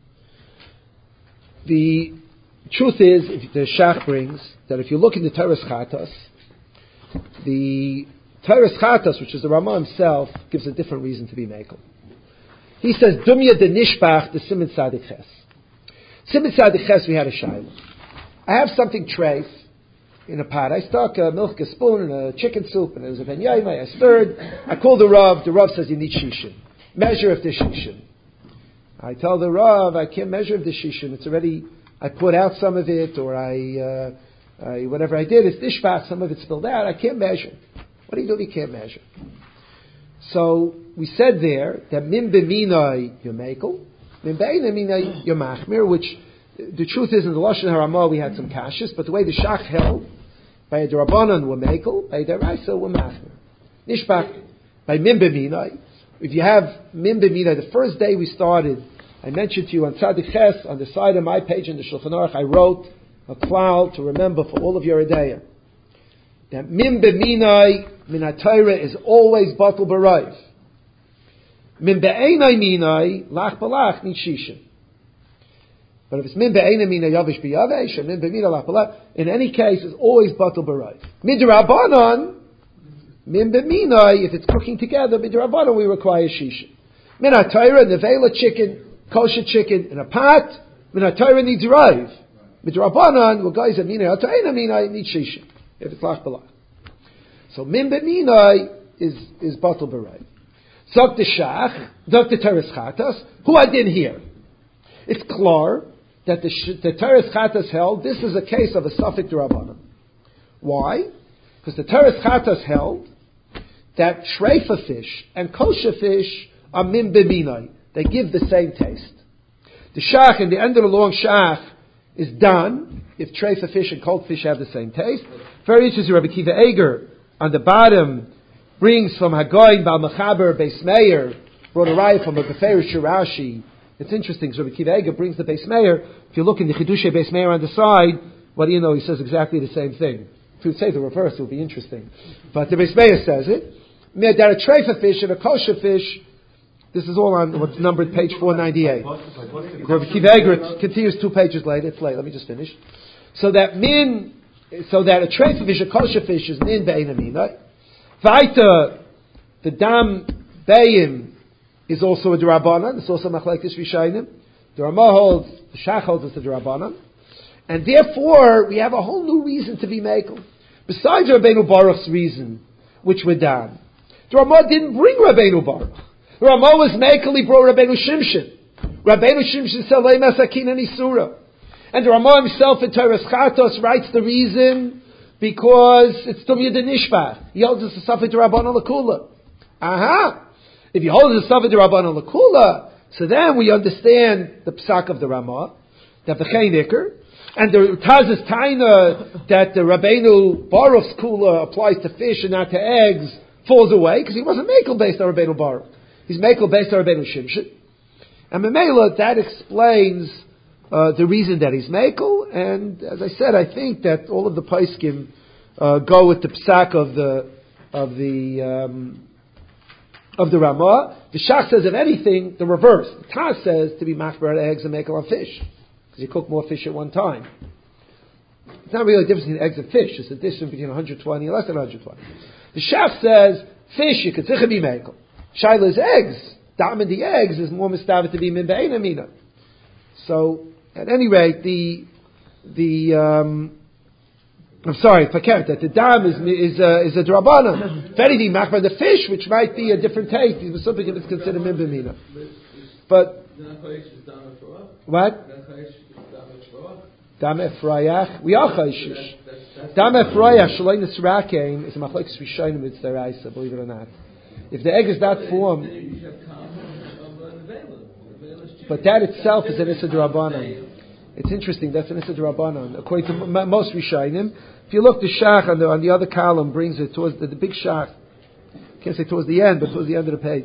The truth is, the Shach brings, that if you look in the Teres Chatas, the Teres Chatas, which is the Ramah himself, gives a different reason to be mekel. He says, Dumya de Nishbach de Simen Tzadik Ches. Simen Tzadik Ches, we had a shiloh. I have something treif. in a pot. I stuck a milk, a spoon, and a chicken soup, and there was a ben yaimai. I stirred. I called the Rav. The Rav says you need shishin. Measure of the shishin. I tell the Rav I can't measure of the shishin. It's already, I put out some of it, or I whatever I did, it's dishbach, some of it spilled out. I can't measure. What do you do if you can't measure? So we said there that min b'minai yomekel, min be'ina minai yomachmir, which the truth is in the Lashon HaRamah we had some kashis, but the way the Shach held, by a Darabanan were mekel, by a Daraisa were machmir. Nishbach, by min b'minai. If you have min b'minai, the first day we started, I mentioned to you on Tzadik Ches, on the side of my page in the Shulchan Aruch, I wrote a klal to remember for all of your Yeridea. That min b'minai, min ha-Torah is always batal b'rayv. Min be'enai minai, lach b'lach, need shishin. But if it's min be'enai minai, yavish b'yavesh, or min b'minai, lach b'lach, in any case, it's always batal b'rayv. Midrabanan, min b'minai, if it's cooking together, midrabanan, we require shishin. Min ha-Torah, nevela chicken, kosher chicken, in a pot, min ha-Torah needs rayv. Midrabanan, well, guys, minai ha-Torah minai, need shishin. If it's lach b'lach. So min b'minai is batal b'rayv. Zok the Shach, Zok the Teres Chatas, who I didn't hear. It's clear that the Teres Chatas held, this is a case of a Safek D'Rabbanan. Why? Because the Teres Chatas held that treifa fish and kosher fish are min b'minai. They give the same taste. The Shach, in the end of the long Shach, is done if treifa fish and cold fish have the same taste. Very interesting, Rabbi Kiva Eger, on the bottom, brings from Hagoyin Bal Mechaber Beis Meir, brought a raya from a Beferish Rashi. It's interesting, so Rabbi Kiva Eger brings the Beis Meir. If you look in the Chidushay Beis Meir on the side, what do you know? He says exactly the same thing. If you would say the reverse, it would be interesting. But the Beis Meir says it. That a treifa fish and a kosher fish, this is all on what's numbered page 498. Rabbi Kiva Eger continues 2 pages later. It's late. Let me just finish. So that a treifa fish, a kosher fish, is min be'ena minai. Vaita, the dam bayim is also a D'Rabbanan. It's also machlekes Rishayim. The Ramah holds, the Shach holds it's a D'Rabbanan. And therefore, we have a whole new reason to be mekel. Besides Rabbeinu Baruch's reason, which we're done. The Ramah didn't bring Rabbeinu Baruch. The Ramah was mekel, he brought Rabbeinu Shimshon. Rabbeinu Shimshon said, Lei Masakin and Isura. And the Ramah himself in Teres Chatos writes the reason because it's Tumya de Nishbach. He holds it's a Safed Rabbanan L'Kula. Aha! If you hold it's a Safed Rabbanan L'Kula, so then we understand the Psak of the Ramah, that the V'chein Iker, and the Taz's Taina, that the Rabbeinu Baruch's Kula applies to fish and not to eggs, falls away, because he wasn't Mekel based on Rabbeinu Baruch. He's Mekel based on Rabbeinu Shimshon. And Memela, that explains the reason that he's Mekel, and as I said, I think that all of the Paiskim go with the Psak of the Ramah. The Shach says, if anything, the reverse. The Taz says to be machber on eggs and Mekel on fish, because you cook more fish at one time. It's not really a difference between eggs and fish. It's a difference between 120 and less than 120. The Shach says, fish, you could be Mekel. Shaila is eggs. Dam in the eggs is more mistavet to be min be'ena mina. So, at any rate, I'm sorry, fakert, that the dam is a drabana. If anything, machbar the fish, which might be a different taste, is something that's considered min be'ena. But what? Dam efrayach. We are chayshish. Dam efrayach shalei nisrakein is a machlekes rishayim with deraisa. Believe it or not, if the egg is that form. But that itself is an Issa D'Rabbanan. It's interesting, that's an Issa D'Rabbanan. According to most Rishayim, if you look, the Shach on the other column brings it towards the big Shach. I can't say towards the end, but towards the end of the page.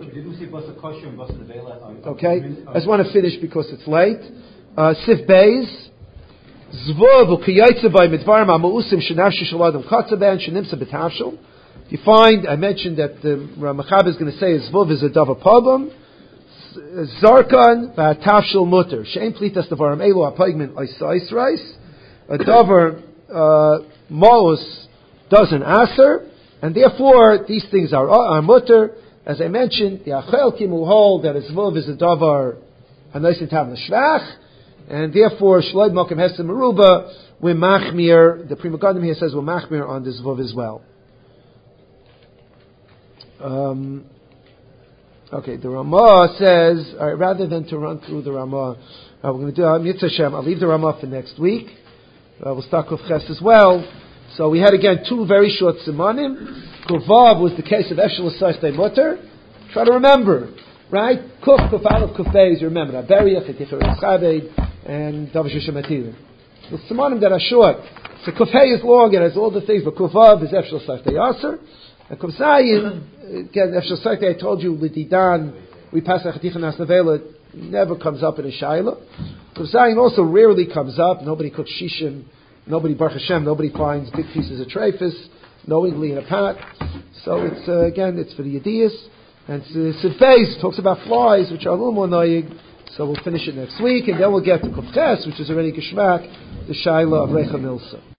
Okay, I just want to finish because it's late. Sif Beis, Zvav u'kiyaytze by midvarim ha'ma'usim shenafshi shaladam katzaben shenimsa b'tavshel. You find, I mentioned that the Ramachab is going to say Zvav is a davar pabam. Zarkan v'atavshel mutter. She'en plitas davarim elu ha'paigmin oisais reis. A davar ma'us doesn't aser, and therefore these things are mutter. As I mentioned, the Achelkim will hold that Zvav is a davar hanoisin tam l'shvach, And therefore, Shloid Mokim Hesed Meruba, we're Machmir, the Pri Megadim here says we're Machmir on this Vav as well. Okay, the Ramah says, rather than to run through the Ramah, we're going to do Mitzvah Hashem. I'll leave the Ramah for next week. We'll start Kuf Ches as well. So we had again two very short simanim. Kuvav was the case of Eshel L'Saychtei Mutter. Try to remember, right? Kuf Aleph, Kuf Beis, you remember. Aberiach, Eticher Eschabed, and Davish Shematilim. The simanim that are short. So Kuf Hey is long, it has all the things, but Kuvav is Eshel L'Saychtei Aser. And Kuf Zayin, again, Eshel L'Saychtei, I told you, with Didan, we pass Echaticha Nasnavela, never comes up in a Shaila. Kuf Zayin also rarely comes up. Nobody cooks Shishim. Nobody, Baruch Hashem, nobody finds big pieces of treifus knowingly in a pot. So it's, again, it's for the Yediyas. And Sifeis talks about flies, which are a little more noyig. So we'll finish it next week, and then we'll get to Kuf Ches, which is already Geshmak, the Shaila of Recha Milsa.